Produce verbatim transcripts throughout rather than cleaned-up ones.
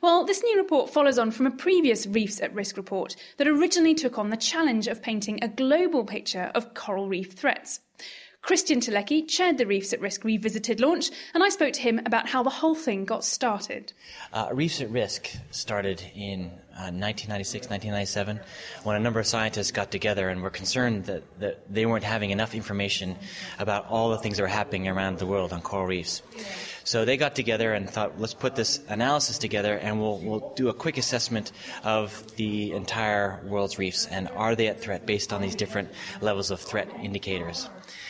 Well, this new report follows on from a previous Reefs at Risk report that originally took on the challenge of painting a global picture of coral reef threats. Christian Telecki chaired the Reefs at Risk Revisited launch, and I spoke to him about how the whole thing got started. Uh, Reefs at Risk started in uh, nineteen ninety-six, nineteen ninety-seven, when a number of scientists got together and were concerned that, that they weren't having enough information about all the things that were happening around the world on coral reefs. So they got together and thought, let's put this analysis together and we'll, we'll do a quick assessment of the entire world's reefs and are they at threat based on these different levels of threat indicators.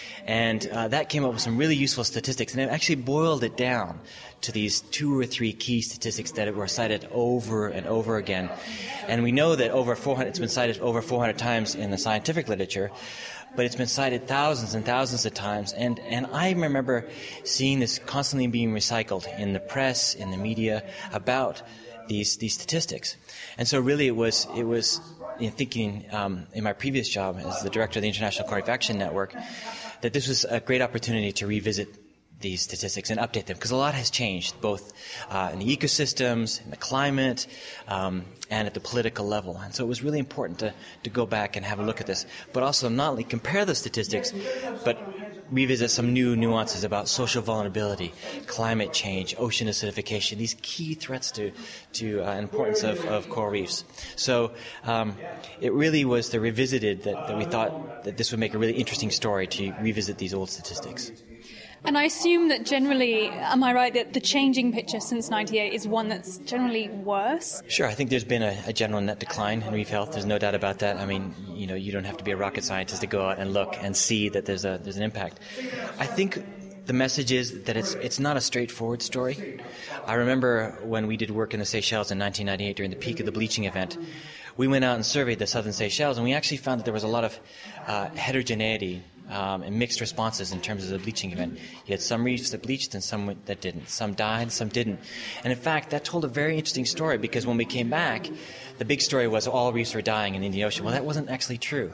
And uh, that came up with some really useful statistics, and it actually boiled it down to these two or three key statistics that were cited over and over again. And we know that over four hundred, it's been cited over four hundred times in the scientific literature, but it's been cited thousands and thousands of times. And, and I remember seeing this constantly being recycled in the press, in the media, about these these statistics. And so really it was it was you know, thinking um, in my previous job as the director of the International Coral Reef Action Network that this was a great opportunity to revisit these statistics and update them, because a lot has changed, both uh, in the ecosystems, in the climate, um, and at the political level. And so it was really important to, to go back and have a look at this, but also not only compare the statistics, but revisit some new nuances about social vulnerability, climate change, ocean acidification, these key threats to to uh, importance of, of coral reefs. So um, it really was the revisited that, that we thought that this would make a really interesting story to revisit these old statistics. And I assume that generally, am I right, that the changing picture since ninety-eight is one that's generally worse? Sure, I think there's been a, a general net decline in reef health. There's no doubt about that. I mean, you know, you don't have to be a rocket scientist to go out and look and see that there's a there's an impact. I think the message is that it's it's not a straightforward story. I remember when we did work in the Seychelles in nineteen ninety-eight during the peak of the bleaching event, we went out and surveyed the southern Seychelles, and we actually found that there was a lot of uh, heterogeneity Um, and mixed responses in terms of the bleaching event. You had some reefs that bleached and some that didn't. Some died, some didn't. And in fact, that told a very interesting story, because when we came back, the big story was all reefs were dying in the Indian Ocean. Well, that wasn't actually true.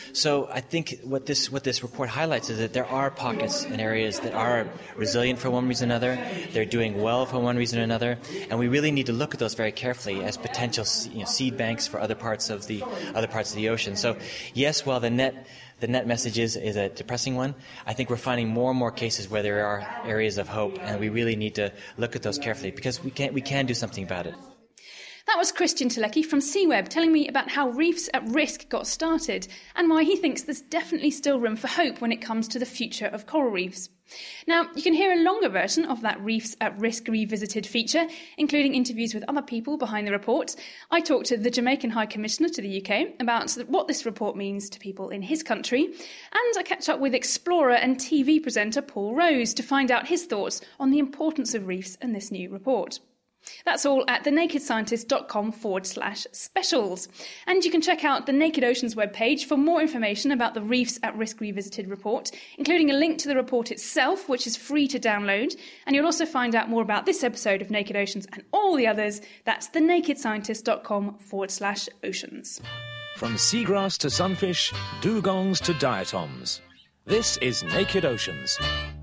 So I think what this what this report highlights is that there are pockets and areas that are resilient for one reason or another. They're doing well for one reason or another, and we really need to look at those very carefully as potential you know, seed banks for other parts of the other parts of the ocean. So yes, while the net The net message is, is a depressing one, I think we're finding more and more cases where there are areas of hope, and we really need to look at those carefully, because we can we can do something about it. That was Christian Telecki from SeaWeb telling me about how Reefs at Risk got started and why he thinks there's definitely still room for hope when it comes to the future of coral reefs. Now, you can hear a longer version of that Reefs at Risk Revisited feature, including interviews with other people behind the report. I talked to the Jamaican High Commissioner to the U K about what this report means to people in his country, and I catch up with explorer and T V presenter Paul Rose to find out his thoughts on the importance of reefs and this new report. That's all at thenakedscientist.com forward slash specials. And you can check out the Naked Oceans webpage for more information about the Reefs at Risk Revisited report, including a link to the report itself, which is free to download. And you'll also find out more about this episode of Naked Oceans and all the others. That's thenakedscientist.com forward slash oceans. From seagrass to sunfish, dugongs to diatoms. This is Naked Oceans.